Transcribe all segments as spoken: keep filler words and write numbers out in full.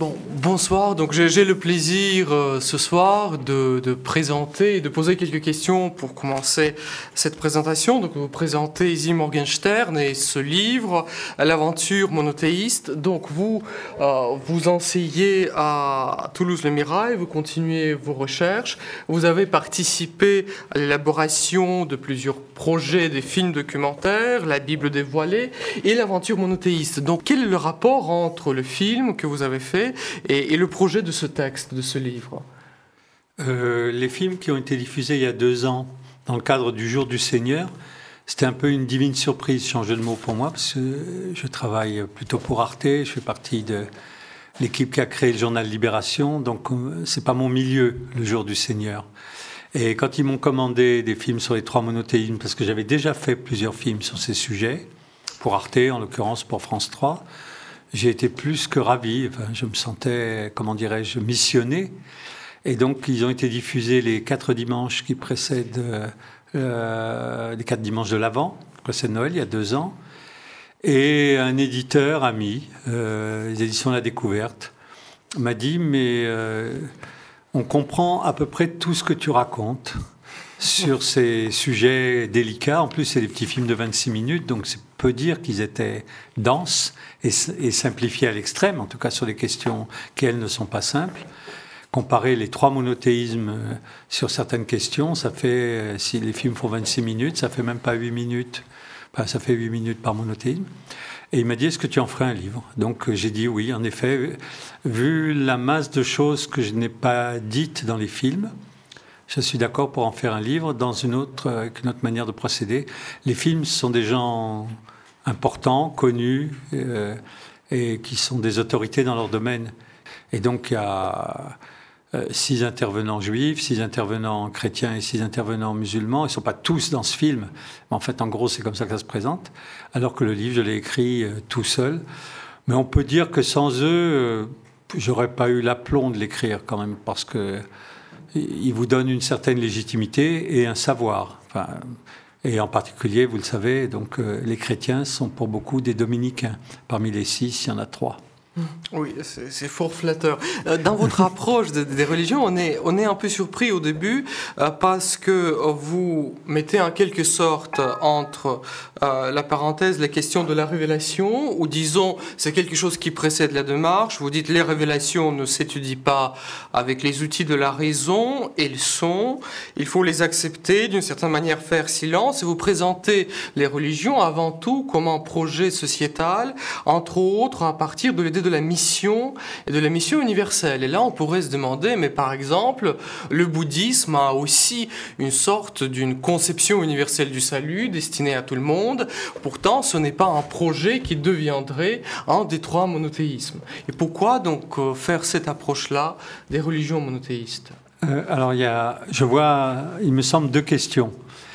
Bon, bonsoir. Donc j'ai, j'ai le plaisir euh, ce soir de, de présenter et de poser quelques questions pour commencer cette présentation. Donc vous présentez Izzy Morgenstern et ce livre, L'aventure monothéiste. Donc vous euh, vous enseignez à Toulouse-le-Mirail, vous continuez vos recherches. Vous avez participé à l'élaboration de plusieurs projets, des films documentaires, La Bible dévoilée et L'aventure monothéiste. Donc quel est le rapport entre le film que vous avez fait Et, et le projet de ce texte, de ce livre? euh, Les films qui ont été diffusés il y a deux ans dans le cadre du Jour du Seigneur, c'était un peu une divine surprise, changer de mot pour moi, parce que je travaille plutôt pour Arte, je fais partie de l'équipe qui a créé le journal Libération, donc c'est pas mon milieu, le Jour du Seigneur. Et quand ils m'ont commandé des films sur les trois monothéismes, parce que j'avais déjà fait plusieurs films sur ces sujets, pour Arte, en l'occurrence pour France trois, j'ai été plus que ravi. Enfin, je me sentais, comment dirais-je, missionné. Et donc, ils ont été diffusés les quatre dimanches qui précèdent euh, les quatre dimanches de l'Avent, qui précèdent Noël, il y a deux ans. Et un éditeur ami, euh, les éditions La Découverte, m'a dit, mais euh, on comprend à peu près tout ce que tu racontes sur ces sujets délicats. En plus, c'est des petits films de vingt-six minutes, donc c'est peut dire qu'ils étaient denses et, et simplifiés à l'extrême, en tout cas sur des questions qui, elles, ne sont pas simples. Comparer les trois monothéismes sur certaines questions, ça fait, si les films font vingt-six minutes, ça fait même pas huit minutes. Enfin, ça fait huit minutes par monothéisme. Et il m'a dit, est-ce que tu en ferais un livre? Donc j'ai dit oui, en effet. Vu la masse de choses que je n'ai pas dites dans les films, je suis d'accord pour en faire un livre dans une autre, avec une autre manière de procéder. Les films sont des gens importants, connus, euh, et qui sont des autorités dans leur domaine. Et donc, il y a euh, six intervenants juifs, six intervenants chrétiens et six intervenants musulmans. Ils ne sont pas tous dans ce film, mais en fait, en gros, c'est comme ça que ça se présente. Alors que le livre, je l'ai écrit euh, tout seul. Mais on peut dire que sans eux, euh, j'aurais pas eu l'aplomb de l'écrire quand même, parce que il vous donne une certaine légitimité et un savoir. Enfin, et en particulier, vous le savez, donc, euh, les chrétiens sont pour beaucoup des dominicains. Parmi les six, il y en a trois. Oui, c'est, c'est fort flatteur. Dans votre approche des, des religions, on est, on est un peu surpris au début euh, parce que vous mettez en quelque sorte entre euh, la parenthèse la question de la révélation, ou disons c'est quelque chose qui précède la démarche. Vous dites les révélations ne s'étudient pas avec les outils de la raison, elles sont, il faut les accepter, d'une certaine manière faire silence, et vous présentez les religions avant tout comme un projet sociétal, entre autres à partir de l'idée de la mission et de la mission universelle. Et là, on pourrait se demander, mais par exemple, le bouddhisme a aussi une sorte d'une conception universelle du salut destinée à tout le monde. Pourtant, ce n'est pas un projet qui deviendrait un des trois monothéismes. Et pourquoi donc faire cette approche-là des religions monothéistes? euh, Alors, il y a, je vois, il me semble, deux questions.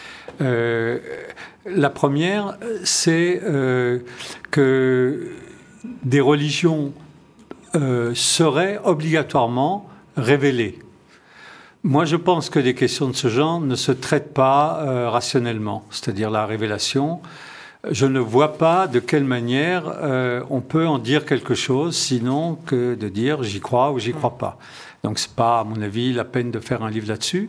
Euh, la première, c'est euh, que des religions euh, seraient obligatoirement révélées. Moi, je pense que des questions de ce genre ne se traitent pas euh, rationnellement, c'est-à-dire la révélation. Je ne vois pas de quelle manière euh, on peut en dire quelque chose, sinon que de dire j'y crois ou j'y crois pas. Donc, c'est pas, à mon avis, la peine de faire un livre là-dessus.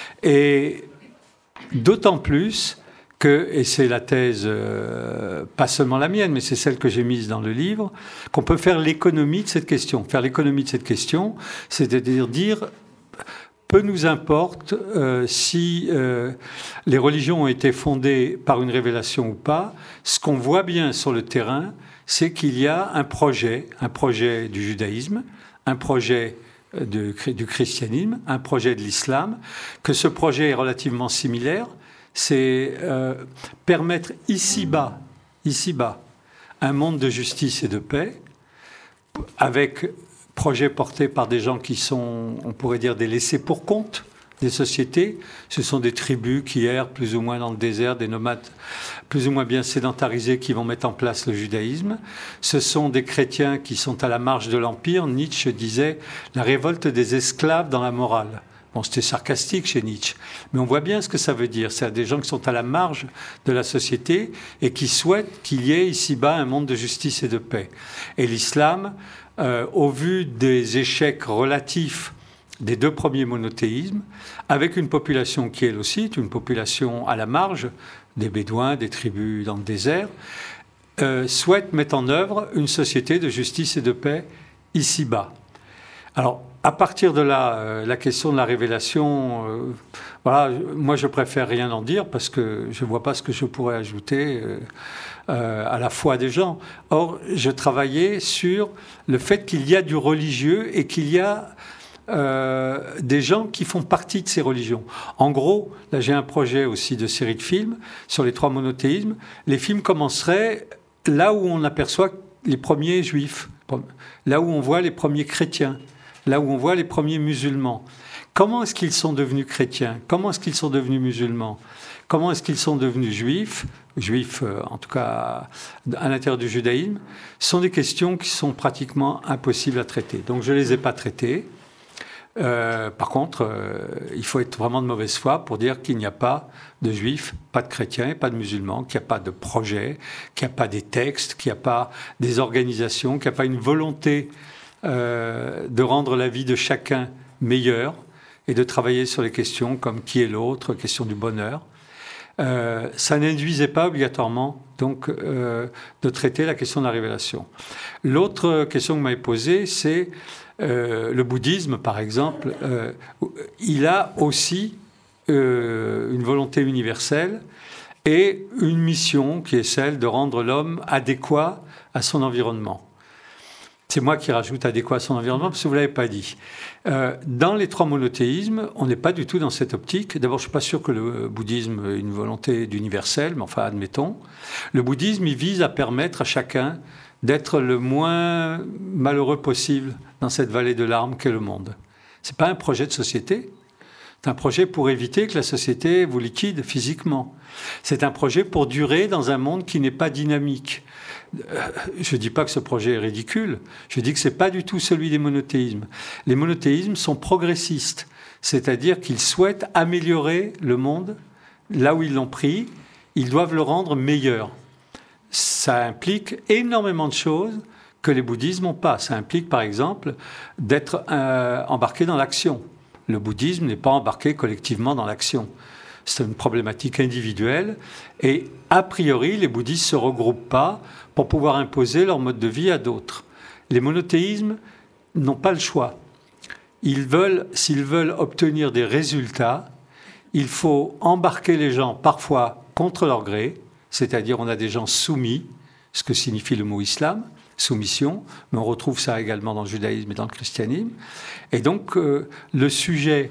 Et d'autant plus que, et c'est la thèse, euh, pas seulement la mienne, mais c'est celle que j'ai mise dans le livre, qu'on peut faire l'économie de cette question. Faire l'économie de cette question, c'est-à-dire dire, peu nous importe euh, si euh, les religions ont été fondées par une révélation ou pas. Ce qu'on voit bien sur le terrain, c'est qu'il y a un projet, un projet du judaïsme, un projet de, du christianisme, un projet de l'islam, que ce projet est relativement similaire. C'est euh, permettre ici-bas, ici-bas, un monde de justice et de paix, avec projet porté par des gens qui sont, on pourrait dire, des laissés pour compte des sociétés. Ce sont des tribus qui errent plus ou moins dans le désert, des nomades plus ou moins bien sédentarisés qui vont mettre en place le judaïsme. Ce sont des chrétiens qui sont à la marge de l'Empire. Nietzsche disait « la révolte des esclaves dans la morale ». Bon, c'était sarcastique chez Nietzsche, mais on voit bien ce que ça veut dire. C'est des gens qui sont à la marge de la société et qui souhaitent qu'il y ait ici-bas un monde de justice et de paix. Et l'islam, euh, au vu des échecs relatifs des deux premiers monothéismes, avec une population qui, elle aussi, est une population à la marge, des Bédouins, des tribus dans le désert, euh, souhaite mettre en œuvre une société de justice et de paix ici-bas. Alors, à partir de là, euh, la question de la révélation, euh, voilà, moi je préfère rien en dire parce que je ne vois pas ce que je pourrais ajouter euh, euh, à la foi des gens. Or, je travaillais sur le fait qu'il y a du religieux et qu'il y a Euh, des gens qui font partie de ces religions. En gros, là j'ai un projet aussi de série de films sur les trois monothéismes. Les films commenceraient là où on aperçoit les premiers juifs, là où on voit les premiers chrétiens, là où on voit les premiers musulmans. Comment est-ce qu'ils sont devenus chrétiens? Comment est-ce qu'ils sont devenus musulmans? Comment est-ce qu'ils sont devenus juifs? Juifs, euh, en tout cas à l'intérieur du judaïsme, sont des questions qui sont pratiquement impossibles à traiter. Donc je ne les ai pas traitées. Euh, par contre, euh, il faut être vraiment de mauvaise foi pour dire qu'il n'y a pas de juifs, pas de chrétiens, pas de musulmans, qu'il n'y a pas de projet, qu'il n'y a pas des textes, qu'il n'y a pas des organisations, qu'il n'y a pas une volonté euh, de rendre la vie de chacun meilleure et de travailler sur les questions comme qui est l'autre, question du bonheur. Euh, ça n'induisait pas obligatoirement donc euh, de traiter la question de la révélation. L'autre question que vous m'avez posée, c'est euh, le bouddhisme, par exemple. Euh, il a aussi euh, une volonté universelle et une mission qui est celle de rendre l'homme adéquat à son environnement. C'est moi qui rajoute adéquat à son environnement, parce que vous ne l'avez pas dit. Euh, dans les trois monothéismes, on n'est pas du tout dans cette optique. D'abord, je ne suis pas sûr que le bouddhisme ait une volonté d'universel, mais enfin, admettons. Le bouddhisme, il vise à permettre à chacun d'être le moins malheureux possible dans cette vallée de larmes qu'est le monde. Ce n'est pas un projet de société. C'est un projet pour éviter que la société vous liquide physiquement. C'est un projet pour durer dans un monde qui n'est pas dynamique. Je ne dis pas que ce projet est ridicule, je dis que ce n'est pas du tout celui des monothéismes. Les monothéismes sont progressistes, c'est-à-dire qu'ils souhaitent améliorer le monde là où ils l'ont pris, ils doivent le rendre meilleur. Ça implique énormément de choses que les bouddhismes n'ont pas. Ça implique par exemple d'être euh, embarqué dans l'action. Le bouddhisme n'est pas embarqué collectivement dans l'action. C'est une problématique individuelle et a priori, les bouddhistes ne se regroupent pas pour pouvoir imposer leur mode de vie à d'autres. Les monothéismes n'ont pas le choix. Ils veulent, s'ils veulent obtenir des résultats, il faut embarquer les gens parfois contre leur gré, c'est-à-dire on a des gens soumis, ce que signifie le mot islam, soumission, mais on retrouve ça également dans le judaïsme et dans le christianisme. Et donc, euh, le sujet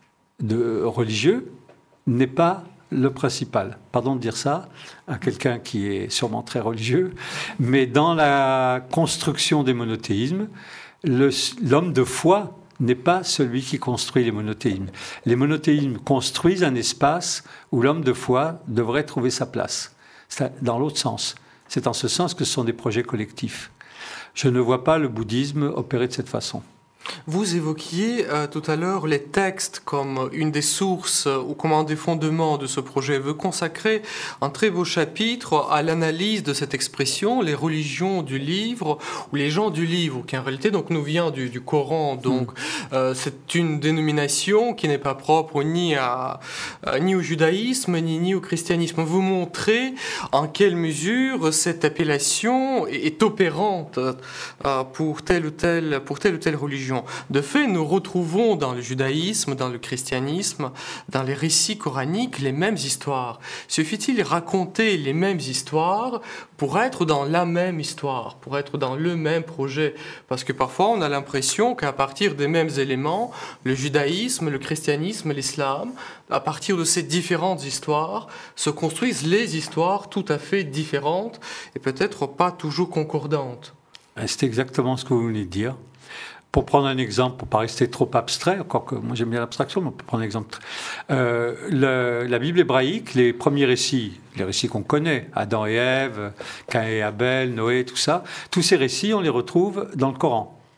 de religieux n'est pas le principal. Pardon de dire ça à quelqu'un qui est sûrement très religieux, mais dans la construction des monothéismes, le, l'homme de foi n'est pas celui qui construit les monothéismes. Les monothéismes construisent un espace où l'homme de foi devrait trouver sa place. C'est dans l'autre sens. C'est en ce sens que ce sont des projets collectifs. Je ne vois pas le bouddhisme opérer de cette façon. Vous évoquiez euh, tout à l'heure les textes comme une des sources euh, ou comme un des fondements de ce projet. Vous consacrez un très beau chapitre à l'analyse de cette expression, les religions du livre ou les gens du livre, qui en réalité donc, nous vient du, du Coran. Donc, mmh. euh, c'est une dénomination qui n'est pas propre ni, à, euh, ni au judaïsme ni, ni au christianisme. Vous montrez en quelle mesure cette appellation est, est opérante euh, pour telle ou telle, pour telle ou telle religion. De fait, nous retrouvons dans le judaïsme, dans le christianisme, dans les récits coraniques, les mêmes histoires. Suffit-il raconter les mêmes histoires pour être dans la même histoire, pour être dans le même projet? Parce que parfois, on a l'impression qu'à partir des mêmes éléments, le judaïsme, le christianisme, l'islam, à partir de ces différentes histoires, se construisent les histoires tout à fait différentes et peut-être pas toujours concordantes. C'est exactement ce que vous venez de dire. Pour prendre un exemple, pour ne pas rester trop abstrait, encore que moi j'aime bien l'abstraction, mais on peut prendre un exemple. Euh, le, la Bible hébraïque, les premiers récits, les récits qu'on connaît, Adam et Ève, Caïn et Abel, Noé, tout ça, tous ces récits, on les retrouve dans le Coran.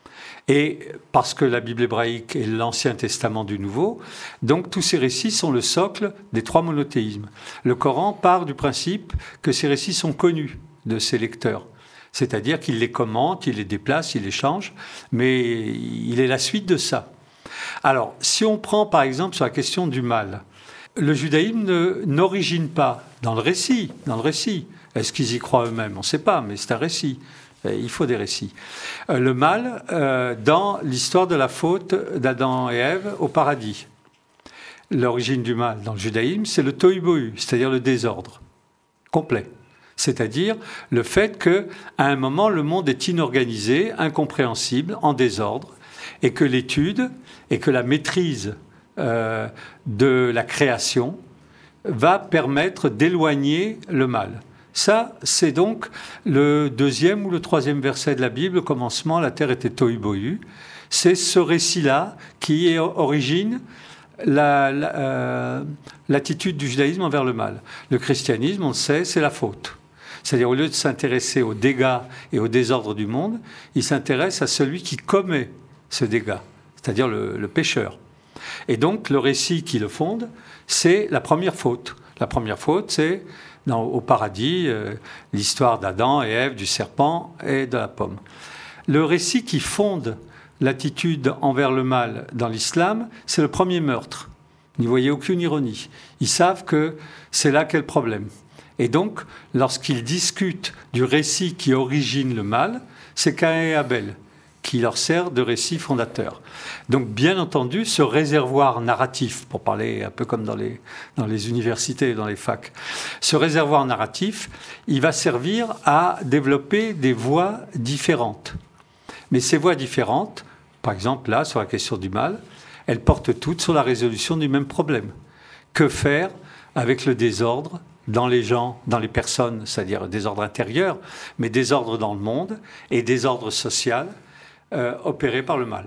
Et parce que la Bible hébraïque est l'Ancien Testament du Nouveau, donc tous ces récits sont le socle des trois monothéismes. Le Coran part du principe que ces récits sont connus de ses lecteurs. C'est-à-dire qu'il les commente, il les déplace, il les change, mais il est la suite de ça. Alors, si on prend par exemple sur la question du mal, le judaïsme ne, n'origine pas dans le récit, dans le récit. Est-ce qu'ils y croient eux-mêmes? On ne sait pas, mais c'est un récit. Il faut des récits. Le mal, euh, dans l'histoire de la faute d'Adam et Ève au paradis. L'origine du mal dans le judaïsme, c'est le tohu bohu, c'est-à-dire le désordre complet. C'est-à-dire le fait qu'à un moment, le monde est inorganisé, incompréhensible, en désordre, et que l'étude et que la maîtrise euh, de la création va permettre d'éloigner le mal. Ça, c'est donc le deuxième ou le troisième verset de la Bible, au commencement, la terre était tohu bohu. C'est ce récit-là qui est origine la, la, euh, l'attitude du judaïsme envers le mal. Le christianisme, on le sait, c'est la faute. C'est-à-dire, au lieu de s'intéresser aux dégâts et au désordre du monde, il s'intéresse à celui qui commet ce dégât, c'est-à-dire le, le pécheur. Et donc, le récit qui le fonde, c'est la première faute. La première faute, c'est dans, au paradis, euh, l'histoire d'Adam et Ève, du serpent et de la pomme. Le récit qui fonde l'attitude envers le mal dans l'islam, c'est le premier meurtre. N'y voyez aucune ironie. Ils savent que c'est là qu'est le problème. Et donc, lorsqu'ils discutent du récit qui origine le mal, c'est Caïn et Abel qui leur sert de récit fondateur. Donc, bien entendu, ce réservoir narratif, pour parler un peu comme dans les, dans les universités, dans les facs, ce réservoir narratif, il va servir à développer des voies différentes. Mais ces voies différentes, par exemple là, sur la question du mal, elles portent toutes sur la résolution du même problème. Que faire avec le désordre dans les gens, dans les personnes, c'est-à-dire désordre intérieur, mais désordre dans le monde et désordre social euh, opéré par le mal.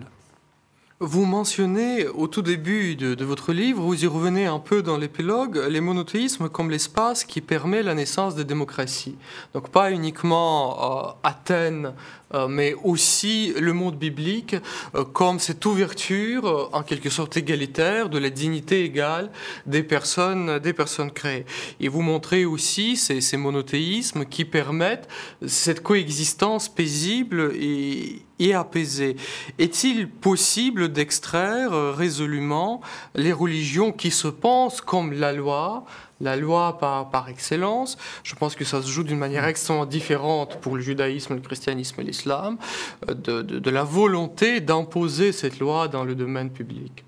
Vous mentionnez au tout début de, de votre livre, vous y revenez un peu dans l'épilogue, les monothéismes comme l'espace qui permet la naissance des démocraties. Donc pas uniquement euh, Athènes, euh, mais aussi le monde biblique euh, comme cette ouverture, euh, en quelque sorte égalitaire, de la dignité égale des personnes, des personnes créées. Et vous montrez aussi ces, ces monothéismes qui permettent cette coexistence paisible et et apaisé. Est-il possible d'extraire euh, résolument les religions qui se pensent comme la loi, la loi par, par excellence? Je pense que ça se joue d'une manière extrêmement différente pour le judaïsme, le christianisme et l'islam, euh, de, de, de la volonté d'imposer cette loi dans le domaine public.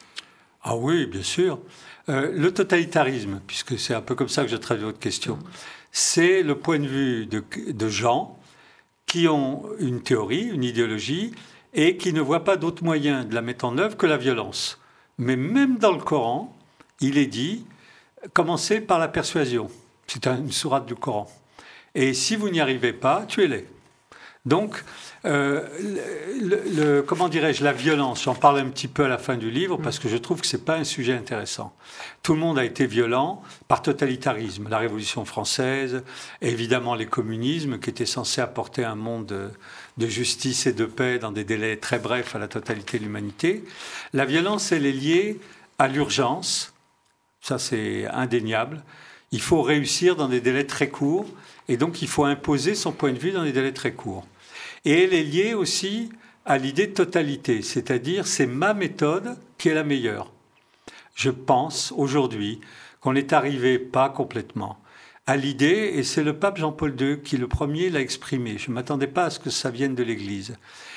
Ah oui, bien sûr. Euh, le totalitarisme, puisque c'est un peu comme ça que je traduis votre question, c'est le point de vue de, de gens qui ont une théorie, une idéologie, et qui ne voient pas d'autre moyen de la mettre en œuvre que la violence. Mais même dans le Coran, il est dit, commencez par la persuasion. C'est une sourate du Coran. Et si vous n'y arrivez pas, tuez-les. Donc, euh, le, le, comment dirais-je, la violence, j'en parle un petit peu à la fin du livre, parce que je trouve que ce n'est pas un sujet intéressant. Tout le monde a été violent par totalitarisme. La Révolution française, évidemment les communismes, qui étaient censés apporter un monde de, de justice et de paix dans des délais très brefs à la totalité de l'humanité. La violence, elle est liée à l'urgence, ça c'est indéniable. Il faut réussir dans des délais très courts, et donc il faut imposer son point de vue dans des délais très courts. Et elle est liée aussi à l'idée de totalité, c'est-à-dire c'est ma méthode qui est la meilleure. Je pense aujourd'hui qu'on est arrivé, pas complètement, à l'idée, et c'est le pape Jean-Paul deux qui le premier l'a exprimé, je ne m'attendais pas à ce que ça vienne de l'Église,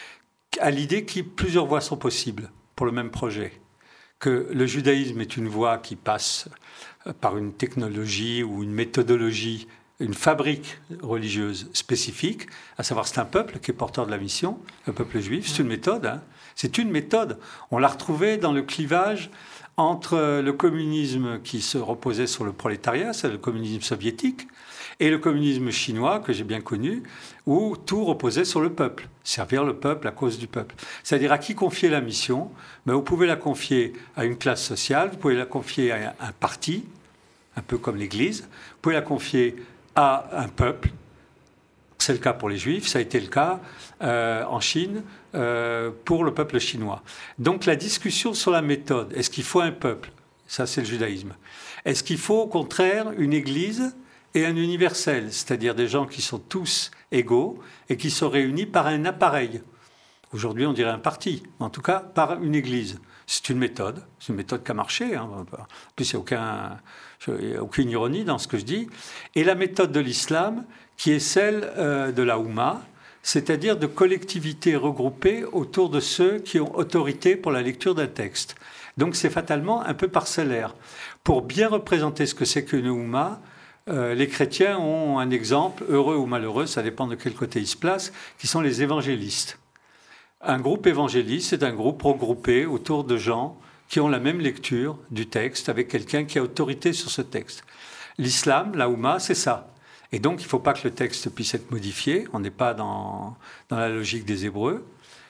à l'idée que plusieurs voies sont possibles pour le même projet, que le judaïsme est une voie qui passe par une technologie ou une méthodologie, une fabrique religieuse spécifique, à savoir c'est un peuple qui est porteur de la mission, le peuple juif, c'est une méthode, hein. C'est une méthode. On l'a retrouvée dans le clivage entre le communisme qui se reposait sur le prolétariat, c'est le communisme soviétique, et le communisme chinois, que j'ai bien connu, où tout reposait sur le peuple, servir le peuple à cause du peuple. C'est-à-dire à qui confier la mission? Mais vous pouvez la confier à une classe sociale, vous pouvez la confier à un parti, un peu comme l'Église, vous pouvez la confier à un peuple, C'est le cas pour les Juifs, ça a été le cas euh, en Chine euh, pour le peuple chinois. Donc la discussion sur la méthode, est-ce qu'il faut un peuple? Ça, c'est le judaïsme. Est-ce qu'il faut, au contraire, une église et un universel, c'est-à-dire des gens qui sont tous égaux et qui sont réunis par un appareil? Aujourd'hui, on dirait un parti, mais en tout cas par une église. C'est une méthode, c'est une méthode qui a marché. Hein. En plus, il n'y a aucun, il y a aucune ironie dans ce que je dis. Et la méthode de l'islam, qui est celle euh, de la Oumma, c'est-à-dire de collectivités regroupées autour de ceux qui ont autorité pour la lecture d'un texte. Donc c'est fatalement un peu parcellaire. Pour bien représenter ce que c'est qu'une Oumma, euh, les chrétiens ont un exemple, heureux ou malheureux, ça dépend de quel côté ils se placent, qui sont les évangélistes. Un groupe évangéliste, c'est un groupe regroupé autour de gens qui ont la même lecture du texte, avec quelqu'un qui a autorité sur ce texte. L'islam, la Oumma, c'est ça. Et donc, il ne faut pas que le texte puisse être modifié. On n'est pas dans, dans la logique des Hébreux.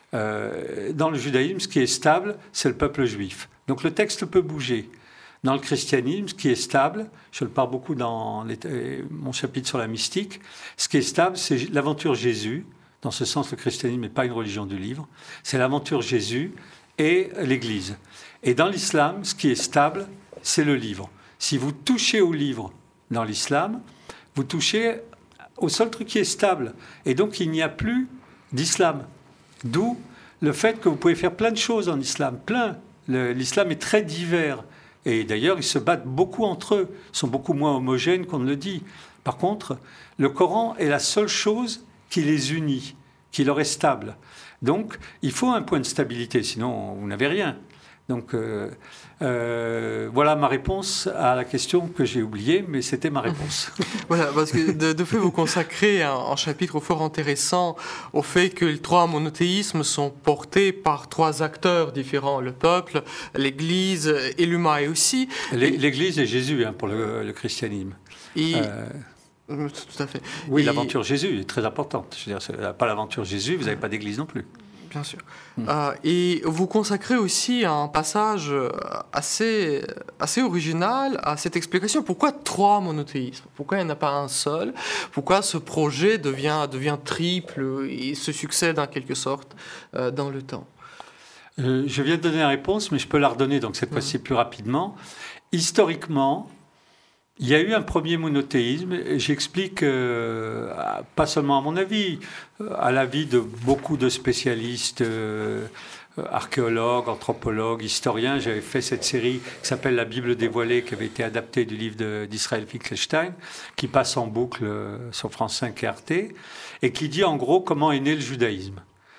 Euh, dans le judaïsme, ce qui est stable, c'est le peuple juif. Donc, le texte peut bouger. Dans le christianisme, ce qui est stable, je le parle beaucoup dans les, mon chapitre sur la mystique, ce qui est stable, c'est l'aventure Jésus. Dans ce sens, le christianisme n'est pas une religion du livre. C'est l'aventure Jésus et l'Église. Et dans l'islam, ce qui est stable, c'est le livre. Si vous touchez au livre dans l'islam, vous touchez au seul truc qui est stable. Et donc, il n'y a plus d'islam. D'où le fait que vous pouvez faire plein de choses en islam. Plein. Le, l'islam est très divers. Et d'ailleurs, ils se battent beaucoup entre eux. Ils sont beaucoup moins homogènes qu'on ne le dit. Par contre, le Coran est la seule chose qui les unit, qui leur est stable. Donc, il faut un point de stabilité, sinon vous n'avez rien. Donc, euh, euh, voilà ma réponse à la question que j'ai oubliée, mais c'était ma réponse. Voilà, parce que de, de fait, vous consacrez un, un chapitre fort intéressant au fait que les trois monothéismes sont portés par trois acteurs différents, le peuple, l'Église et l'humain, et aussi... L'Église et Jésus, hein, pour le, le christianisme. Et... Euh... Tout à fait. Oui, et... l'aventure Jésus est très importante. Je veux dire, pas l'aventure Jésus, vous n'avez pas d'église non plus. Bien sûr. Mmh. Euh, et vous consacrez aussi un passage assez, assez original à cette explication. Pourquoi trois monothéismes? Pourquoi il n'y en a pas un seul? Pourquoi ce projet devient, devient triple et se succède en quelque sorte euh, dans le temps? euh, Je viens de donner la réponse, mais je peux la redonner donc cette mmh. fois-ci plus rapidement. Historiquement, il y a eu un premier monothéisme, et j'explique, euh, pas seulement à mon avis, à l'avis de beaucoup de spécialistes, euh, archéologues, anthropologues, historiens. J'avais fait cette série qui s'appelle La Bible dévoilée, qui avait été adaptée du livre de, d'Israël Finkelstein, qui passe en boucle sur France cinq et Arte, et qui dit en gros comment est né le judaïsme.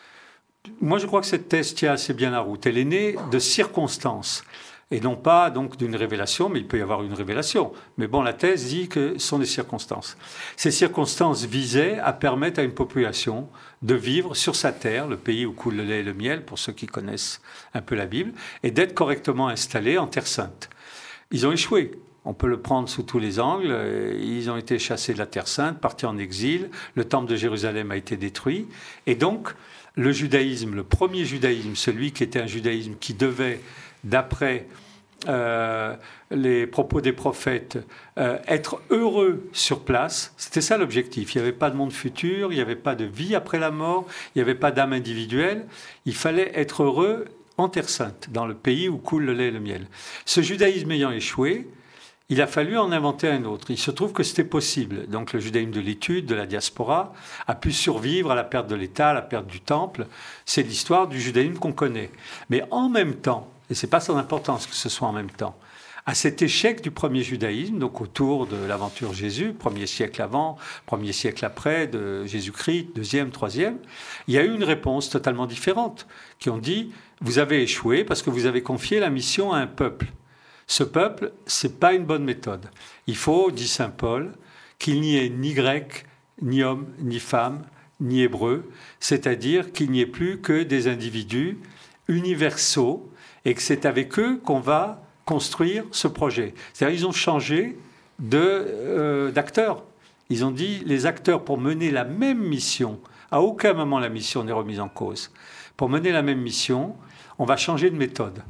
Moi, je crois que cette thèse tient assez bien la route. Elle est née de circonstances. Et non pas donc d'une révélation, mais il peut y avoir une révélation. Mais bon, la thèse dit que ce sont des circonstances. Ces circonstances visaient à permettre à une population de vivre sur sa terre, le pays où coule le lait et le miel, pour ceux qui connaissent un peu la Bible, et d'être correctement installés en Terre Sainte. Ils ont échoué. On peut le prendre sous tous les angles. Ils ont été chassés de la Terre Sainte, partis en exil. Le temple de Jérusalem a été détruit. Et donc, le judaïsme, le premier judaïsme, celui qui était un judaïsme qui devait, d'après euh, les propos des prophètes, euh, être heureux sur place, c'était ça l'objectif. Il n'y avait pas de monde futur, il n'y avait pas de vie après la mort, il n'y avait pas d'âme individuelle. Il fallait être heureux en Terre Sainte, dans le pays où coule le lait et le miel. Ce judaïsme ayant échoué, il a fallu en inventer un autre. Il se trouve que c'était possible. Donc le judaïsme de l'étude, de la diaspora, a pu survivre à la perte de l'État, à la perte du temple. C'est l'histoire du judaïsme qu'on connaît. Mais en même temps, et ce n'est pas sans importance que ce soit en même temps, à cet échec du premier judaïsme, donc autour de l'aventure Jésus, premier siècle avant, premier siècle après, de Jésus-Christ, deuxième, troisième, il y a eu une réponse totalement différente, qui ont dit, vous avez échoué parce que vous avez confié la mission à un peuple. Ce peuple, ce n'est pas une bonne méthode. Il faut, dit saint Paul, qu'il n'y ait ni grec, ni homme, ni femme, ni hébreu, c'est-à-dire qu'il n'y ait plus que des individus universaux et que c'est avec eux qu'on va construire ce projet. C'est-à-dire qu'ils ont changé de, euh, d'acteurs. Ils ont dit, les acteurs, pour mener la même mission, à aucun moment la mission n'est remise en cause. Pour mener la même mission, on va changer de méthode.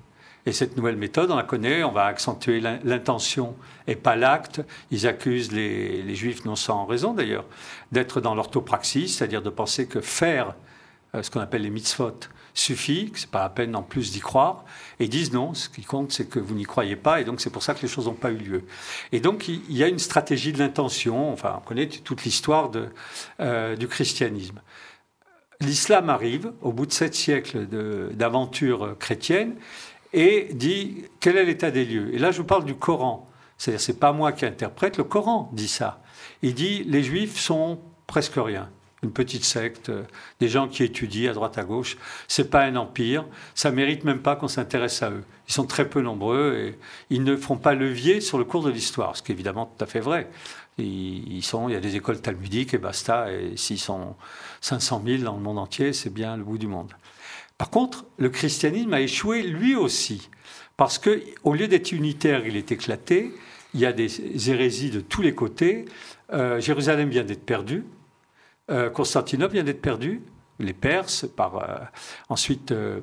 Et cette nouvelle méthode, on la connaît, on va accentuer l'intention et pas l'acte. Ils accusent les, les Juifs, non sans raison d'ailleurs, d'être dans l'orthopraxie, c'est-à-dire de penser que faire euh, ce qu'on appelle les mitzvot suffit, que ce n'est pas la peine en plus d'y croire. Et ils disent non, ce qui compte, c'est que vous n'y croyez pas, et donc c'est pour ça que les choses n'ont pas eu lieu. Et donc il y a une stratégie de l'intention, enfin on connaît toute l'histoire de, euh, du christianisme. L'islam arrive, au bout de sept siècles d'aventure chrétienne, et dit quel est l'état des lieux. Et là, je vous parle du Coran. C'est-à-dire, ce n'est pas moi qui interprète, le Coran dit ça. Il dit les Juifs sont presque rien. Une petite secte, des gens qui étudient à droite à gauche. Ce n'est pas un empire. Ça ne mérite même pas qu'on s'intéresse à eux. Ils sont très peu nombreux et ils ne feront pas levier sur le cours de l'histoire, ce qui est évidemment tout à fait vrai. Ils sont, il y a des écoles talmudiques et basta. Et s'ils sont cinq cent mille dans le monde entier, c'est bien le bout du monde. Par contre, le christianisme a échoué lui aussi, parce qu'au lieu d'être unitaire, il est éclaté, il y a des hérésies de tous les côtés, euh, Jérusalem vient d'être perdue, euh, Constantinople vient d'être perdue, les Perses, par, euh, ensuite euh,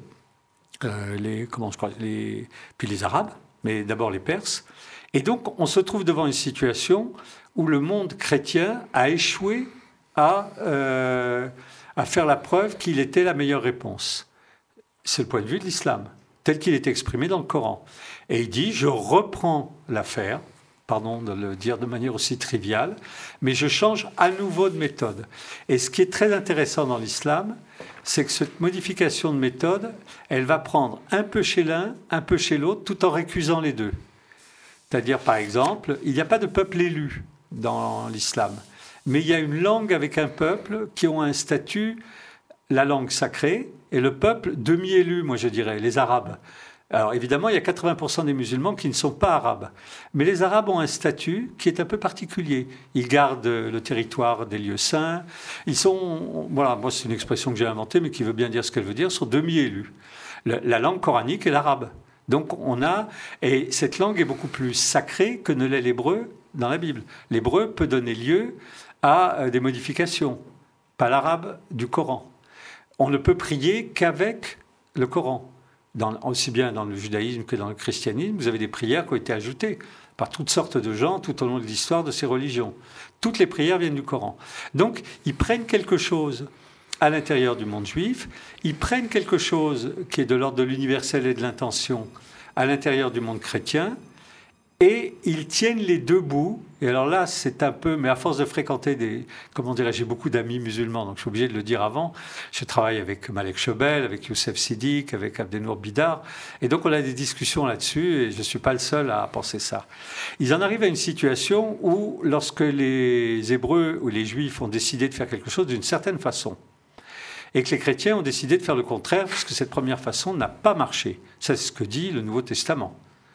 euh, les, comment je crois, les, puis les Arabes, mais d'abord les Perses. Et donc on se trouve devant une situation où le monde chrétien a échoué à, euh, à faire la preuve qu'il était la meilleure réponse. C'est le point de vue de l'islam, tel qu'il est exprimé dans le Coran. Et il dit, je reprends l'affaire, pardon de le dire de manière aussi triviale, mais je change à nouveau de méthode. Et ce qui est très intéressant dans l'islam, c'est que cette modification de méthode, elle va prendre un peu chez l'un, un peu chez l'autre, tout en récusant les deux. C'est-à-dire, par exemple, il n'y a pas de peuple élu dans l'islam, mais il y a une langue avec un peuple qui ont un statut, la langue sacrée, et le peuple demi-élu, moi je dirais, les Arabes. Alors évidemment, il y a quatre-vingts pour cent des musulmans qui ne sont pas arabes. Mais les Arabes ont un statut qui est un peu particulier. Ils gardent le territoire des lieux saints. Ils sont, voilà, moi c'est une expression que j'ai inventée, mais qui veut bien dire ce qu'elle veut dire, sont demi-élus. Le, la langue coranique est l'arabe. Donc on a, et cette langue est beaucoup plus sacrée que ne l'est l'hébreu dans la Bible. L'hébreu peut donner lieu à des modifications, pas l'arabe du Coran. On ne peut prier qu'avec le Coran. Dans, aussi bien dans le judaïsme que dans le christianisme, vous avez des prières qui ont été ajoutées par toutes sortes de gens tout au long de l'histoire de ces religions. Toutes les prières viennent du Coran. Donc, ils prennent quelque chose à l'intérieur du monde juif, ils prennent quelque chose qui est de l'ordre de l'universel et de l'intention à l'intérieur du monde chrétien, et ils tiennent les deux bouts. Et alors là, c'est un peu... Mais à force de fréquenter des... Comment dirais-je, j'ai beaucoup d'amis musulmans, donc je suis obligé de le dire avant. Je travaille avec Malek Chobel, avec Youssef Siddiq, avec Abdenour Bidar. Et donc, on a des discussions là-dessus, et je ne suis pas le seul à penser ça. Ils en arrivent à une situation où, lorsque les Hébreux ou les Juifs ont décidé de faire quelque chose d'une certaine façon, et que les chrétiens ont décidé de faire le contraire, parce que cette première façon n'a pas marché. Ça, c'est ce que dit le Nouveau Testament.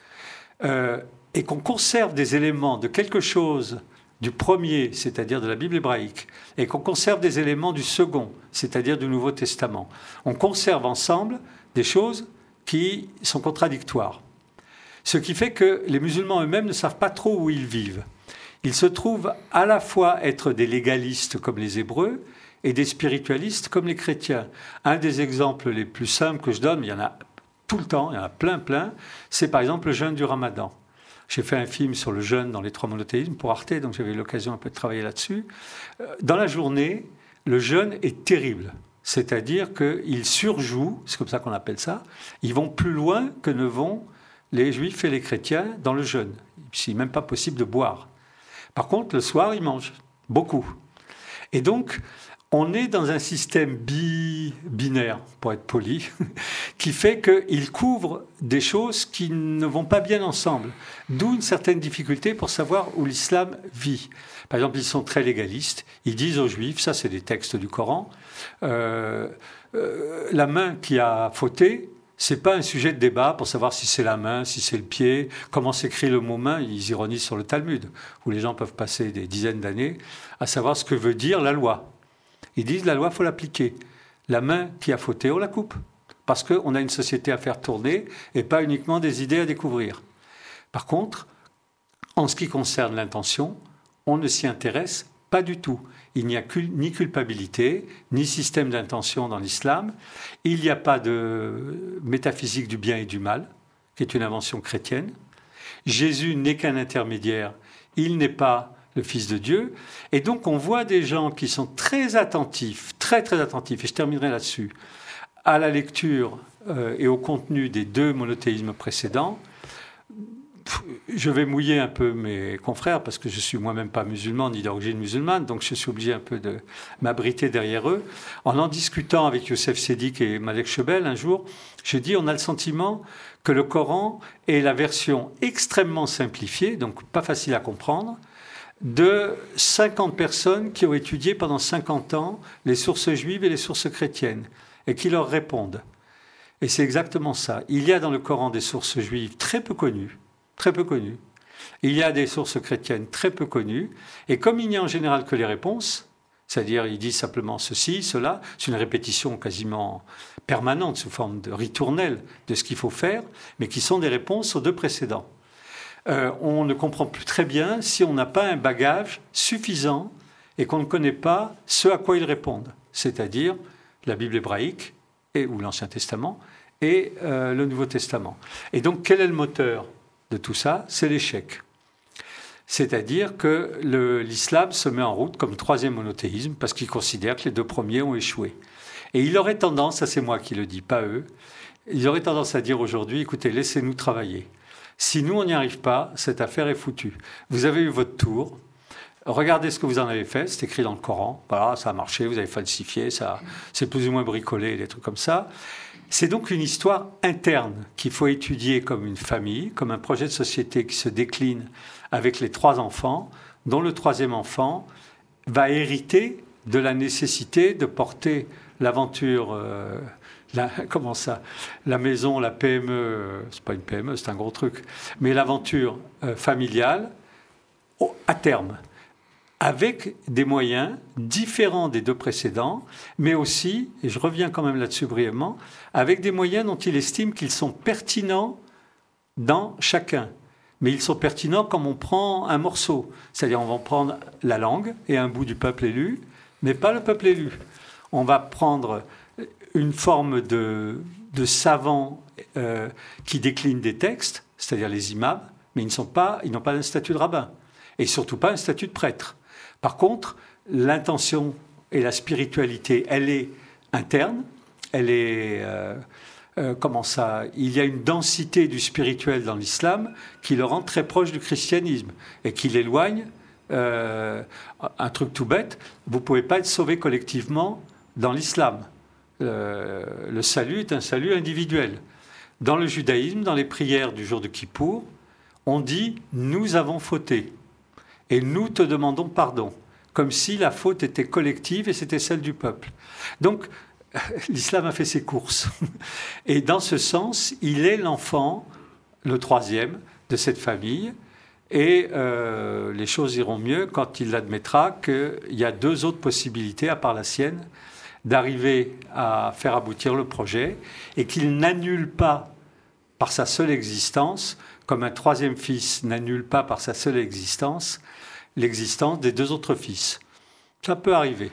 Euh, et qu'on conserve des éléments de quelque chose du premier, c'est-à-dire de la Bible hébraïque, et qu'on conserve des éléments du second, c'est-à-dire du Nouveau Testament. On conserve ensemble des choses qui sont contradictoires. Ce qui fait que les musulmans eux-mêmes ne savent pas trop où ils vivent. Ils se trouvent à la fois être des légalistes comme les Hébreux et des spiritualistes comme les chrétiens. Un des exemples les plus simples que je donne, mais il y en a tout le temps, il y en a plein, plein, c'est par exemple le jeûne du Ramadan. J'ai fait un film sur le jeûne dans les trois monothéismes pour Arte, donc j'avais eu l'occasion un peu de travailler là-dessus. Dans la journée, le jeûne est terrible. C'est-à-dire qu'ils surjouent, c'est comme ça qu'on appelle ça, ils vont plus loin que ne vont les juifs et les chrétiens dans le jeûne. C'est même pas possible de boire. Par contre, le soir, ils mangent beaucoup. Et donc, on est dans un système bi- binaire, pour être poli, qui fait qu'il couvre des choses qui ne vont pas bien ensemble. D'où une certaine difficulté pour savoir où l'islam vit. Par exemple, ils sont très légalistes. Ils disent aux Juifs, ça c'est des textes du Coran, euh, euh, la main qui a fauté, c'est pas un sujet de débat pour savoir si c'est la main, si c'est le pied, comment s'écrit le mot main. Ils ironisent sur le Talmud, où les gens peuvent passer des dizaines d'années à savoir ce que veut dire la loi. Ils disent la loi, il faut l'appliquer. La main qui a fauté, on la coupe. Parce qu'on a une société à faire tourner et pas uniquement des idées à découvrir. Par contre, en ce qui concerne l'intention, on ne s'y intéresse pas du tout. Il n'y a ni culpabilité, ni système d'intention dans l'islam. Il n'y a pas de métaphysique du bien et du mal. qui est une invention chrétienne. Jésus n'est qu'un intermédiaire, il n'est pas le Fils de Dieu. Et donc on voit des gens qui sont très attentifs, très très attentifs, et je terminerai là-dessus, à la lecture euh, et au contenu des deux monothéismes précédents. Je vais mouiller un peu mes confrères parce que je ne suis moi-même pas musulman ni d'origine musulmane, donc je suis obligé un peu de m'abriter derrière eux. En en discutant avec Youssef Sedik et Malek Chebel un jour, je dis on a le sentiment que le Coran est la version extrêmement simplifiée, donc pas facile à comprendre, de cinquante personnes qui ont étudié pendant cinquante ans les sources juives et les sources chrétiennes et qui leur répondent. Et c'est exactement ça. Il y a dans le Coran des sources juives très peu connues, très peu connues. Il y a des sources chrétiennes très peu connues. Et comme il n'y a en général que les réponses, c'est-à-dire ils disent simplement ceci, cela, c'est une répétition quasiment permanente sous forme de ritournelle de ce qu'il faut faire, mais qui sont des réponses aux deux précédents. Euh, on ne comprend plus très bien si on n'a pas un bagage suffisant et qu'on ne connaît pas ce à quoi ils répondent, c'est-à-dire la Bible hébraïque et, ou l'Ancien Testament et euh, le Nouveau Testament. Et donc quel est le moteur de tout ça? C'est l'échec. C'est-à-dire que le, l'islam se met en route comme troisième monothéisme parce qu'il considère que les deux premiers ont échoué. Et il aurait tendance, ça c'est moi qui le dis, pas eux, il aurait tendance à dire aujourd'hui, écoutez, laissez-nous travailler. Si nous, on n'y arrive pas, cette affaire est foutue. Vous avez eu votre tour, regardez ce que vous en avez fait, c'est écrit dans le Coran, voilà, ça a marché, vous avez falsifié, ça, c'est plus ou moins bricolé, des trucs comme ça. C'est donc une histoire interne qu'il faut étudier comme une famille, comme un projet de société qui se décline avec les trois enfants, dont le troisième enfant va hériter de la nécessité de porter l'aventure, euh, la, comment ça, la maison, la P M E, euh, c'est pas une P M E, c'est un gros truc, mais l'aventure euh, familiale au, à terme, avec des moyens différents des deux précédents, mais aussi, et je reviens quand même là-dessus brièvement, avec des moyens dont il estime qu'ils sont pertinents dans chacun. Mais ils sont pertinents comme on prend un morceau. C'est-à-dire on va prendre la langue et un bout du peuple élu, mais pas le peuple élu. On va prendre une forme de, de savant euh, qui décline des textes, c'est-à-dire les imams, mais ils ne sont pas, ils n'ont pas un statut de rabbin, et surtout pas un statut de prêtre. Par contre, l'intention et la spiritualité, elle est interne, elle est... Euh, euh, comment ça ? Il y a une densité du spirituel dans l'islam qui le rend très proche du christianisme et qui l'éloigne. Euh, un truc tout bête, vous ne pouvez pas être sauvé collectivement dans l'islam. Euh, le salut est un salut individuel. Dans le judaïsme, dans les prières du jour de Kippour, on dit « nous avons fauté » et « nous te demandons pardon », comme si la faute était collective et c'était celle du peuple. Donc, l'islam a fait ses courses. Et dans ce sens, il est l'enfant, le troisième, de cette famille. Et euh, les choses iront mieux quand il admettra qu'il y a deux autres possibilités, à part la sienne, d'arriver à faire aboutir le projet et qu'il n'annule pas par sa seule existence, comme un troisième fils n'annule pas par sa seule existence, l'existence des deux autres fils. Ça peut arriver.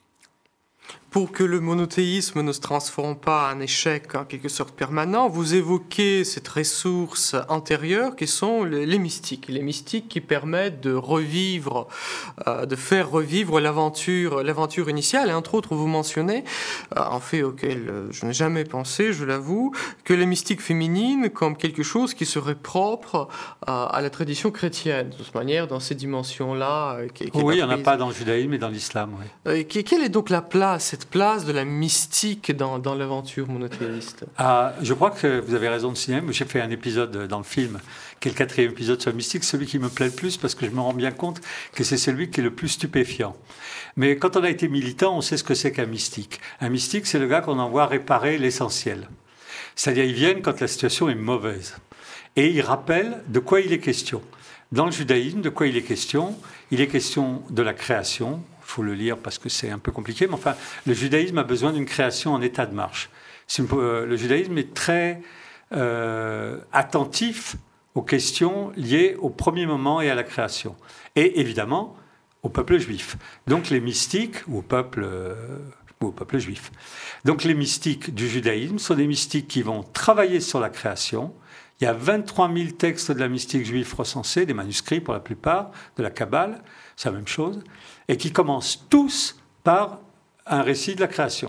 Pour que le monothéisme ne se transforme pas en échec en quelque sorte permanent, vous évoquez cette ressource intérieure qui sont les, les mystiques. Les mystiques qui permettent de revivre, euh, de faire revivre l'aventure, l'aventure initiale. Et entre autres, vous mentionnez, euh, un fait auquel je n'ai jamais pensé, je l'avoue, que les mystiques féminines comme quelque chose qui serait propre euh, à la tradition chrétienne, de toute manière, dans ces dimensions-là. Euh, qui, qui oui, il n'y en a pas dans le judaïsme et dans l'islam. Oui. Euh, quelle est donc la place, cette place de la mystique dans, dans l'aventure monothéiste? Ah, je crois que vous avez raison de signaler. J'ai fait un épisode dans le film, qui est le quatrième épisode sur la mystique, celui qui me plaît le plus parce que je me rends bien compte que c'est celui qui est le plus stupéfiant. Mais quand on a été militant, on sait ce que c'est qu'un mystique. Un mystique, c'est le gars qu'on envoie réparer l'essentiel. C'est-à-dire, ils viennent quand la situation est mauvaise. Et ils rappellent de quoi il est question. Dans le judaïsme, de quoi il est question? Il est question de la création. Il faut le lire parce que c'est un peu compliqué, mais enfin, le judaïsme a besoin d'une création en état de marche. Une, euh, le judaïsme est très euh, attentif aux questions liées au premier moment et à la création. Et évidemment, au peuple juif. Donc les mystiques, ou au peuple, euh, ou au peuple juif. Donc les mystiques du judaïsme sont des mystiques qui vont travailler sur la création. Il Il y a vingt-trois mille textes de la mystique juive recensés, des manuscrits pour la plupart, de la Kabbale, c'est la même chose, et qui commencent tous par un récit de la création.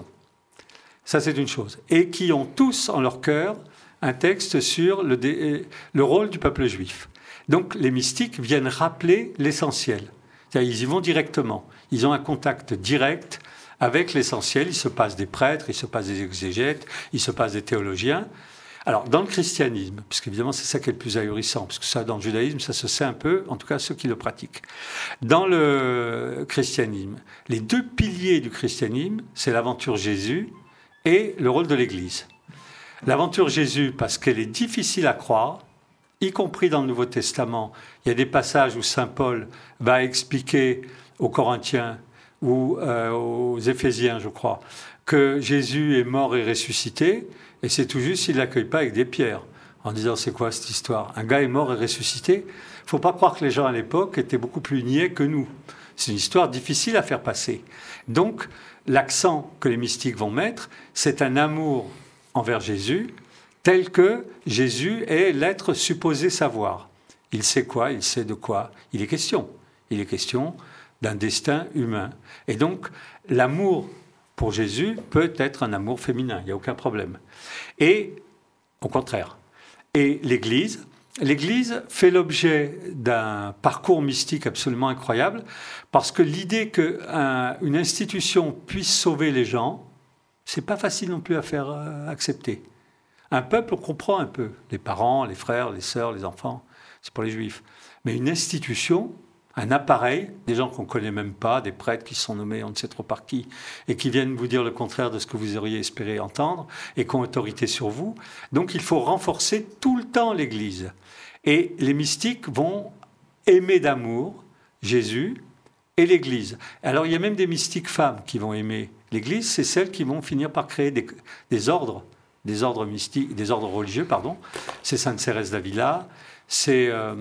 Ça, c'est une chose. Et qui ont tous en leur cœur un texte sur le, dé, le rôle du peuple juif. Donc, les mystiques viennent rappeler l'essentiel. C'est-à-dire, ils y vont directement. Ils ont un contact direct avec l'essentiel. Il se passe des prêtres, il se passe des exégètes, il se passe des théologiens. Alors, dans le christianisme, parce qu'évidemment, c'est ça qui est le plus ahurissant, parce que ça, dans le judaïsme, ça se sait un peu, en tout cas ceux qui le pratiquent. Dans le christianisme, les deux piliers du christianisme, c'est l'aventure Jésus et le rôle de l'Église. L'aventure Jésus, parce qu'elle est difficile à croire, y compris dans le Nouveau Testament. Il y a des passages où saint Paul va expliquer aux Corinthiens ou euh, aux Éphésiens, je crois, que Jésus est mort et ressuscité, et c'est tout juste s'il ne l'accueille pas avec des pierres, en disant c'est quoi cette histoire? Un gars est mort et ressuscité? Il ne faut pas croire que les gens à l'époque étaient beaucoup plus niais que nous. C'est une histoire difficile à faire passer. Donc, l'accent que les mystiques vont mettre, c'est un amour envers Jésus, tel que Jésus est l'être supposé savoir. Il sait quoi? Il sait de quoi il est question. Il est question d'un destin humain. Et donc, l'amour pour Jésus peut être un amour féminin, il n'y a aucun problème. Et, au contraire. Et l'Église, l'Église fait l'objet d'un parcours mystique absolument incroyable, parce que l'idée qu'une institution puisse sauver les gens, c'est pas facile non plus à faire euh, accepter. Un peuple comprend un peu, les parents, les frères, les sœurs, les enfants, c'est pour les juifs. Mais une institution, un appareil, des gens qu'on ne connaît même pas, des prêtres qui sont nommés on ne sait trop par qui, et qui viennent vous dire le contraire de ce que vous auriez espéré entendre, et qui ont autorité sur vous. Donc il faut renforcer tout le temps l'Église. Et les mystiques vont aimer d'amour Jésus et l'Église. Alors il y a même des mystiques femmes qui vont aimer l'Église, c'est celles qui vont finir par créer des, des ordres, des ordres mystiques, des ordres religieux, pardon. C'est Sainte Thérèse d'Avila, c'est euh,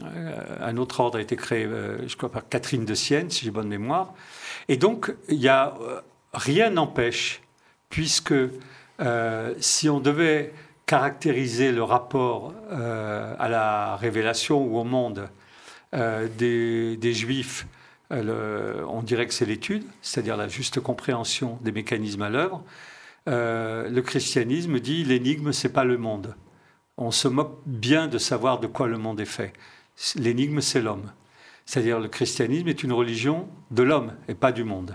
un autre ordre a été créé, euh, je crois par Catherine de Sienne, si j'ai bonne mémoire. Et donc il y a euh, rien n'empêche, puisque euh, si on devait caractériser le rapport euh, à la révélation ou au monde euh, des, des Juifs, euh, le, on dirait que c'est l'étude, c'est-à-dire la juste compréhension des mécanismes à l'œuvre. Euh, le christianisme dit l'énigme, c'est pas le monde. On se moque bien de savoir de quoi le monde est fait. L'énigme, c'est l'homme. C'est-à-dire le christianisme est une religion de l'homme et pas du monde.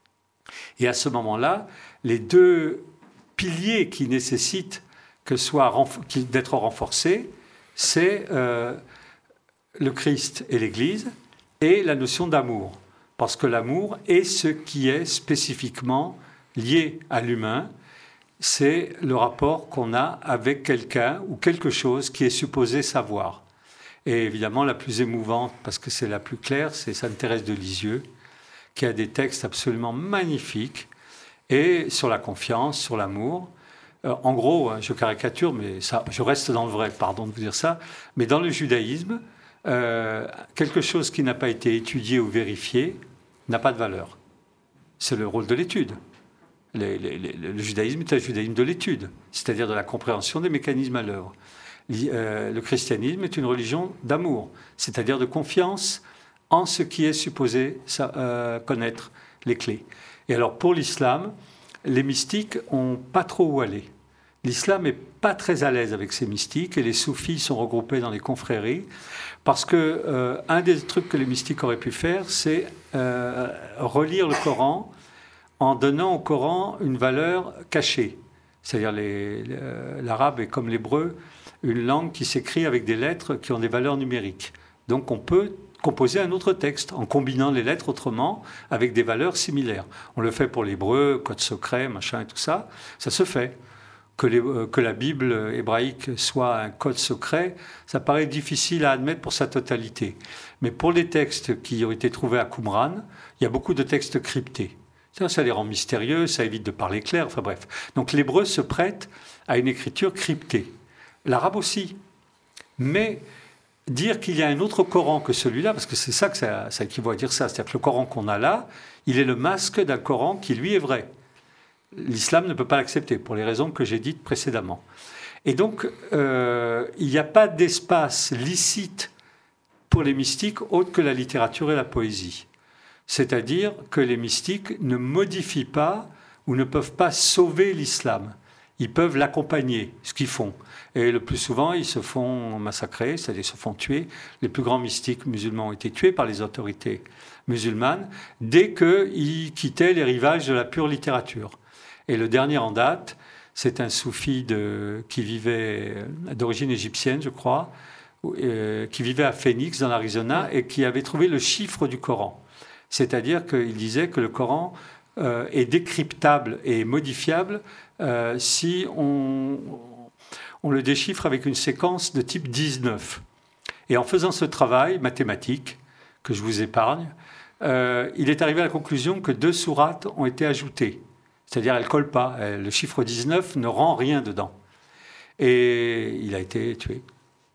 Et à ce moment-là, les deux piliers qui nécessitent que soit renf- d'être renforcés, c'est euh, le Christ et l'Église et la notion d'amour. Parce que l'amour est ce qui est spécifiquement lié à l'humain. C'est le rapport qu'on a avec quelqu'un ou quelque chose qui est supposé savoir. Et évidemment, la plus émouvante, parce que c'est la plus claire, c'est Sainte Thérèse de Lisieux, qui a des textes absolument magnifiques, et sur la confiance, sur l'amour. Euh, en gros, hein, je caricature, mais ça, je reste dans le vrai, pardon de vous dire ça, mais dans le judaïsme, euh, quelque chose qui n'a pas été étudié ou vérifié n'a pas de valeur. C'est le rôle de l'étude. Les, les, les, le judaïsme est un judaïsme de l'étude, c'est-à-dire de la compréhension des mécanismes à l'œuvre. Euh, le christianisme est une religion d'amour, c'est-à-dire de confiance en ce qui est supposé euh, connaître les clés. Et alors pour l'islam, les mystiques n'ont pas trop où aller. L'islam n'est pas très à l'aise avec ces mystiques et les soufis sont regroupés dans les confréries parce que euh, un des trucs que les mystiques auraient pu faire, c'est euh, relire le Coran en donnant au Coran une valeur cachée. C'est-à-dire les, les, l'arabe est comme l'hébreu, une langue qui s'écrit avec des lettres qui ont des valeurs numériques. Donc on peut composer un autre texte en combinant les lettres autrement avec des valeurs similaires. On le fait pour l'hébreu, code secret, machin et tout ça, ça se fait. Que, les, que la Bible hébraïque soit un code secret, ça paraît difficile à admettre pour sa totalité. Mais pour les textes qui ont été trouvés à Qumran, il y a beaucoup de textes cryptés. Ça, ça les rend mystérieux, ça évite de parler clair, enfin bref. Donc l'hébreu se prête à une écriture cryptée. L'arabe aussi. Mais dire qu'il y a un autre Coran que celui-là, parce que c'est ça que ça, ça équivaut à dire ça, c'est-à-dire que le Coran qu'on a là, il est le masque d'un Coran qui, lui, est vrai. L'islam ne peut pas l'accepter, pour les raisons que j'ai dites précédemment. Et donc, euh, il n'y a pas d'espace licite pour les mystiques autre que la littérature et la poésie. C'est-à-dire que les mystiques ne modifient pas ou ne peuvent pas sauver l'islam. Ils peuvent l'accompagner, ce qu'ils font. Et le plus souvent, ils se font massacrer, c'est-à-dire ils se font tuer. Les plus grands mystiques musulmans ont été tués par les autorités musulmanes dès qu'ils quittaient les rivages de la pure littérature. Et le dernier en date, c'est un soufi de, qui vivait d'origine égyptienne, je crois, euh, qui vivait à Phoenix, dans l'Arizona, et qui avait trouvé le chiffre du Coran. C'est-à-dire qu'il disait que le Coran euh, est décryptable et modifiable euh, si on, on le déchiffre avec une séquence de type dix-neuf. Et en faisant ce travail mathématique, que je vous épargne, euh, il est arrivé à la conclusion que deux sourates ont été ajoutées. C'est-à-dire elles ne collent pas. Le chiffre dix-neuf ne rend rien dedans. Et il a été tué,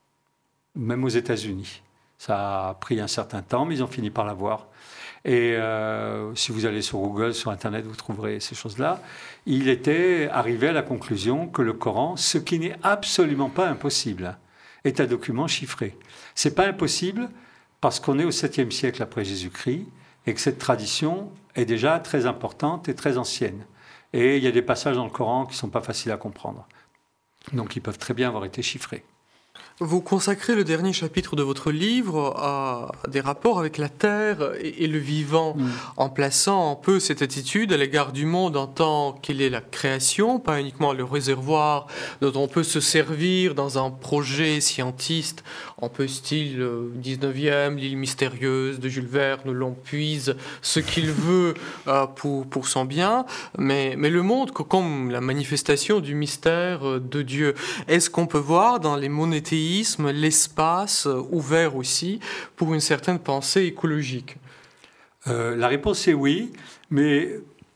même aux États-Unis. Ça a pris un certain temps, mais ils ont fini par l'avoir. Et euh, si vous allez sur Google, sur Internet, vous trouverez ces choses-là. Il était arrivé à la conclusion que le Coran, ce qui n'est absolument pas impossible, est un document chiffré. Ce n'est pas impossible parce qu'on est au septième siècle après Jésus-Christ et que cette tradition est déjà très importante et très ancienne. Et il y a des passages dans le Coran qui ne sont pas faciles à comprendre. Donc ils peuvent très bien avoir été chiffrés. Vous consacrez le dernier chapitre de votre livre à des rapports avec la terre et le vivant, mmh. en plaçant un peu cette attitude à l'égard du monde en tant qu'elle est la création, pas uniquement le réservoir dont on peut se servir dans un projet scientiste, un peu style dix-neuvième, l'île mystérieuse de Jules Verne, où l'on puise ce qu'il veut euh, pour, pour son bien, mais, mais le monde comme la manifestation du mystère de Dieu. Est-ce qu'on peut voir dans les monothéismes l'espace ouvert aussi pour une certaine pensée écologique? euh, La réponse est oui, mais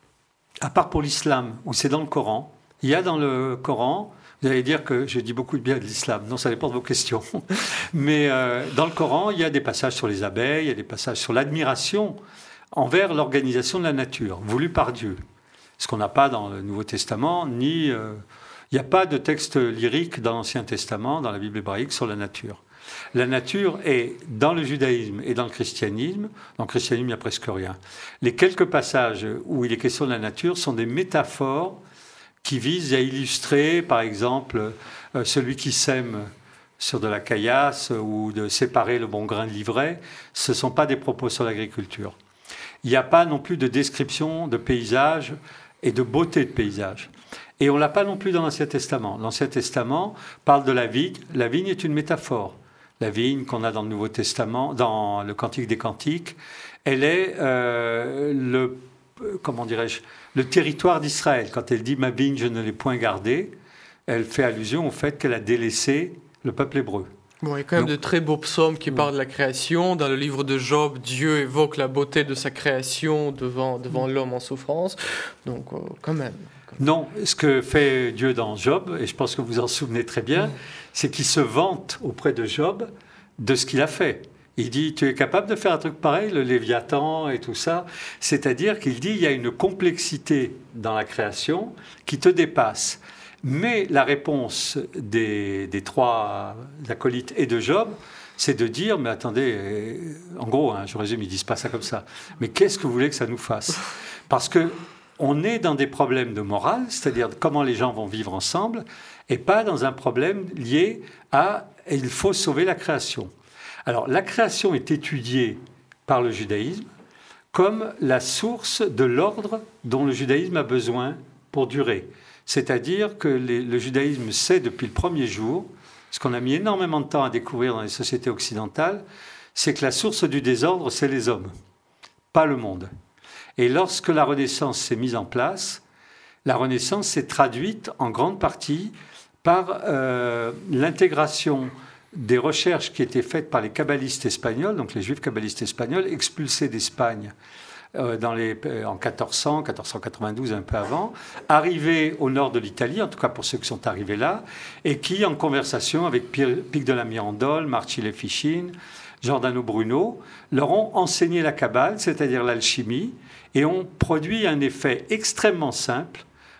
à part pour l'islam, où c'est dans le Coran, il y a dans le Coran, vous allez dire que je dis beaucoup de bien de l'islam, non, ça dépend de vos questions, mais euh, dans le Coran, il y a des passages sur les abeilles, il y a des passages sur l'admiration envers l'organisation de la nature, voulue par Dieu, ce qu'on n'a pas dans le Nouveau Testament, ni... Euh, Il n'y a pas de texte lyrique dans l'Ancien Testament, dans la Bible hébraïque, sur la nature. La nature est dans le judaïsme et dans le christianisme. Dans le christianisme, il n'y a presque rien. Les quelques passages où il est question de la nature sont des métaphores qui visent à illustrer, par exemple, euh, celui qui sème sur de la caillasse ou de séparer le bon grain de l'ivraie. Ce ne sont pas des propos sur l'agriculture. Il n'y a pas non plus de description de paysage et de beauté de paysage. Et on ne l'a pas non plus dans l'Ancien Testament. L'Ancien Testament parle de la vigne. La vigne est une métaphore. La vigne qu'on a dans le Nouveau Testament, dans le Cantique des Cantiques, elle est euh, le, comment dirais-je, le territoire d'Israël. Quand elle dit « ma vigne, je ne l'ai point gardée », elle fait allusion au fait qu'elle a délaissé le peuple hébreu. Bon, il y a quand même Donc, de très beaux psaumes qui oui. parlent de la création. Dans le livre de Job, Dieu évoque la beauté de sa création devant, devant oui. l'homme en souffrance. Donc, euh, quand même... Non, ce que fait Dieu dans Job, et je pense que vous en souvenez très bien, mmh. c'est qu'il se vante auprès de Job de ce qu'il a fait. Il dit, tu es capable de faire un truc pareil, le Léviathan et tout ça. C'est-à-dire qu'il dit, il y a une complexité dans la création qui te dépasse. Mais la réponse des, des trois acolytes et de Job, c'est de dire, mais attendez, en gros, hein, je résume, ils ne disent pas ça comme ça, mais qu'est-ce que vous voulez que ça nous fasse ? Parce que on est dans des problèmes de morale, c'est-à-dire comment les gens vont vivre ensemble, et pas dans un problème lié à « il faut sauver la création ». Alors, la création est étudiée par le judaïsme comme la source de l'ordre dont le judaïsme a besoin pour durer. C'est-à-dire que les, le judaïsme sait depuis le premier jour, ce qu'on a mis énormément de temps à découvrir dans les sociétés occidentales, c'est que la source du désordre, c'est les hommes, pas le monde. Et lorsque la Renaissance s'est mise en place, la Renaissance s'est traduite en grande partie par euh, l'intégration des recherches qui étaient faites par les kabbalistes espagnols, donc les juifs kabbalistes espagnols, expulsés d'Espagne euh, dans les, euh, en quatorze cents, quatorze cent quatre-vingt-douze, un peu avant, arrivés au nord de l'Italie, en tout cas pour ceux qui sont arrivés là, et qui, en conversation avec Pic de la Mirandole, Marcile Fichin, Giordano Bruno, leur ont enseigné la Kabbale, c'est-à-dire l'alchimie, et ont produit un effet extrêmement simple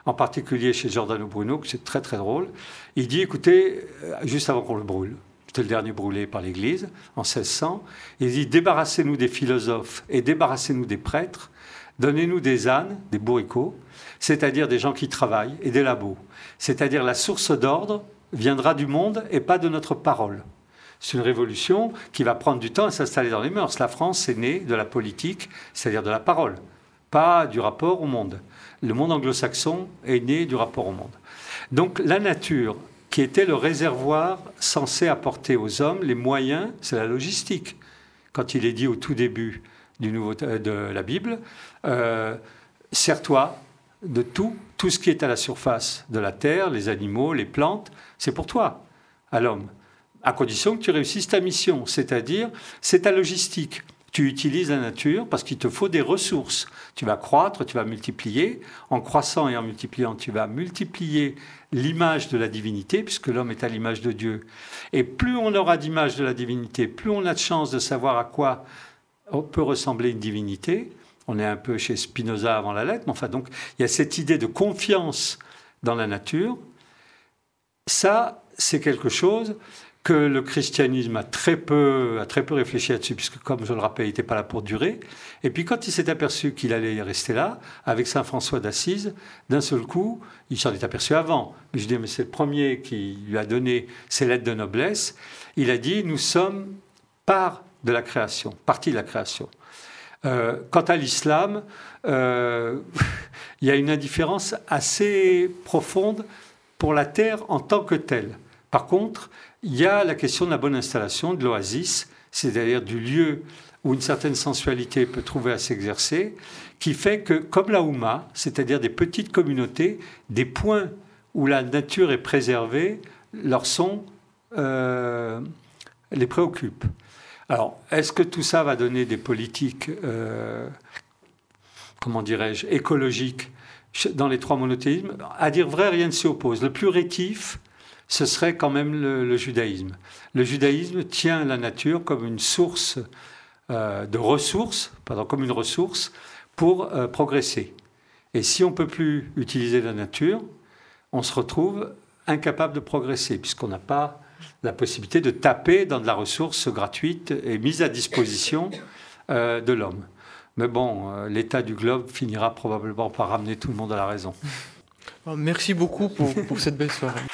en particulier chez Giordano Bruno, que c'est très très drôle. Il dit, écoutez, juste avant qu'on le brûle, c'était le dernier brûlé par l'Église, en seize cents, il dit, débarrassez-nous des philosophes et débarrassez-nous des prêtres, donnez-nous des ânes, des bourricots, c'est-à-dire des gens qui travaillent, et des labos. C'est-à-dire la source d'ordre viendra du monde et pas de notre parole. C'est une révolution qui va prendre du temps à s'installer dans les mœurs. La France est née de la politique, c'est-à-dire de la parole, pas du rapport au monde. Le monde anglo-saxon est né du rapport au monde. Donc la nature, qui était le réservoir censé apporter aux hommes les moyens, c'est la logistique. Quand il est dit au tout début du nouveau, de la Bible, euh, sers-toi de tout, tout ce qui est à la surface de la terre, les animaux, les plantes, c'est pour toi, à l'homme, à condition que tu réussisses ta mission, c'est-à-dire c'est ta logistique. Tu utilises la nature parce qu'il te faut des ressources. Tu vas croître, tu vas multiplier. En croissant et en multipliant, tu vas multiplier l'image de la divinité, puisque l'homme est à l'image de Dieu. Et plus on aura d'image de la divinité, plus on a de chance de savoir à quoi peut ressembler une divinité. On est un peu chez Spinoza avant la lettre, mais enfin, donc, il y a cette idée de confiance dans la nature. Ça, c'est quelque chose que le christianisme a très peu, a très peu réfléchi là-dessus, puisque, comme je le rappelle, il n'était pas là pour durer. Et puis, quand il s'est aperçu qu'il allait rester là, avec saint François d'Assise, d'un seul coup, il s'en est aperçu avant, mais je dis, mais c'est le premier qui lui a donné ses lettres de noblesse, il a dit, nous sommes part de la création, partie de la création. Euh, quant à l'islam, euh, il y a une indifférence assez profonde pour la terre en tant que telle. Par contre, il y a la question de la bonne installation, de l'oasis, c'est-à-dire du lieu où une certaine sensualité peut trouver à s'exercer, qui fait que, comme la Houma, c'est-à-dire des petites communautés, des points où la nature est préservée, leur son euh, les préoccupe. Alors, est-ce que tout ça va donner des politiques, euh, comment dirais-je, écologiques dans les trois monothéismes? À dire vrai, rien ne s'y oppose. Le plus rétif, ce serait quand même le, le judaïsme. Le judaïsme tient la nature comme une source euh, de ressources, pardon, comme une ressource pour euh, progresser. Et si on ne peut plus utiliser la nature, on se retrouve incapable de progresser, puisqu'on n'a pas la possibilité de taper dans de la ressource gratuite et mise à disposition euh, de l'homme. Mais bon, euh, l'état du globe finira probablement par ramener tout le monde à la raison. Merci beaucoup pour, pour cette belle soirée.